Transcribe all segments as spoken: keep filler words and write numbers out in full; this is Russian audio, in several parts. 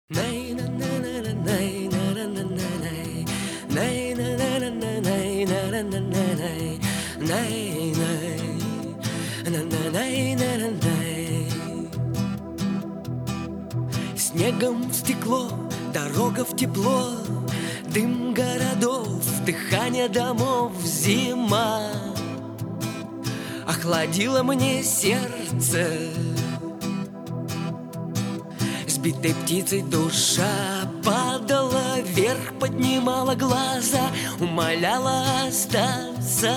Снегом в стекло, дорога в тепло, дым городов, дыхание домов, зима охладила мне сердце. Сбитой птицей душа падала вверх, поднимала глаза, умоляла остаться.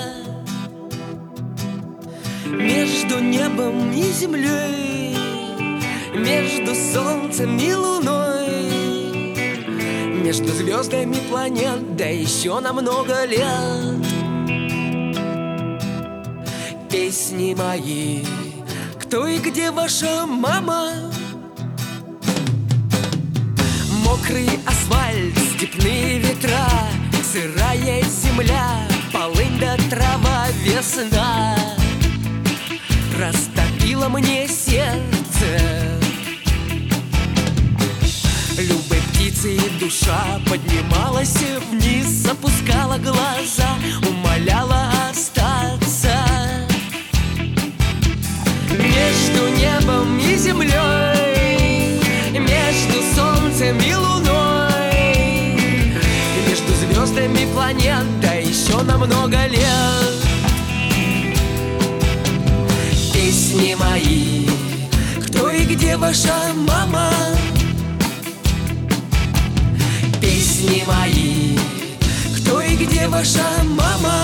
Между небом и землей, между солнцем и луной, между звездами планет, да еще на много лет. Песни мои, кто и где ваша мама? Мокрый асфальт, степные ветра, сырая земля, полынь да трава, весна растопила мне сердце. Любой птицей душа поднималась вниз, опускала глаза, умоляла остаться. Между небом и землей, между солнцем и луной, между звездами планет, да еще на много лет. Песни мои, кто и где ваша мама? Песни мои, кто и где ваша мама?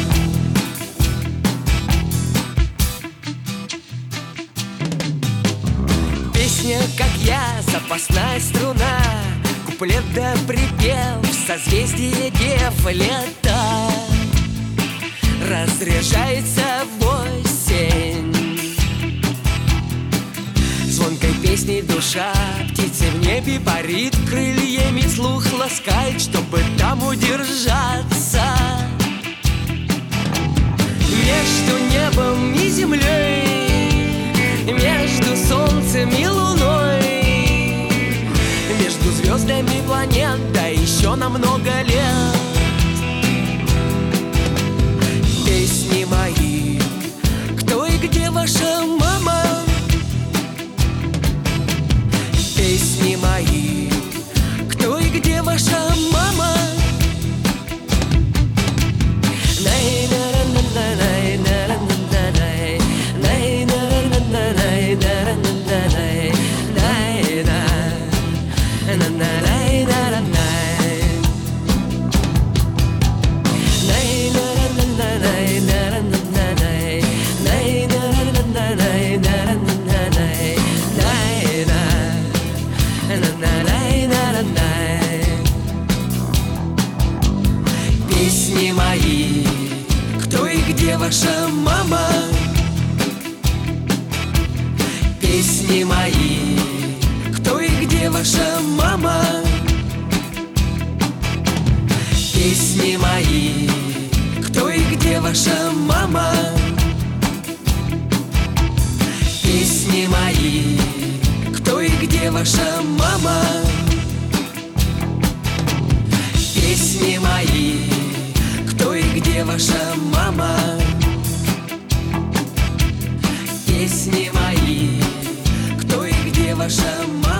Песня, как я, запасная струна, куплет да припев, созвездие дев, лета разряжается в осень. Звонкой песней душа птицы в небе парит, крыльями слух ласкает, чтобы там удержаться. Между небом и землей, между солнцем и луной, между звездами планет, да еще на много лет. Песни мои, кто и где ваша мама? Песни мои, кто и где ваша мама? Песни мои, кто и где ваша мама? Песни мои, кто и где ваша мама? Песни мои, кто и где ваша мама? Песни мои, кто и где ваша мама? Песни мои, кто и где ваша мама? Песни мои, кто и где ваша мама?